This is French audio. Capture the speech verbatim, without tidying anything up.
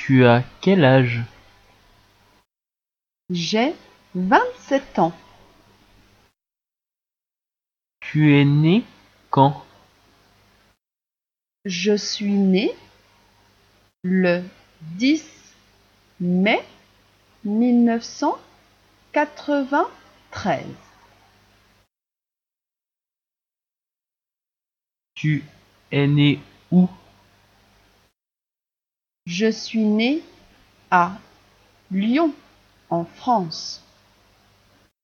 Tu as quel âge? J'ai vingt-sept ans. Tu es né quand? Je suis né le dix mai mille neuf cent quatre-vingt-treize. Tu es né où? Je suis né à Lyon, en France.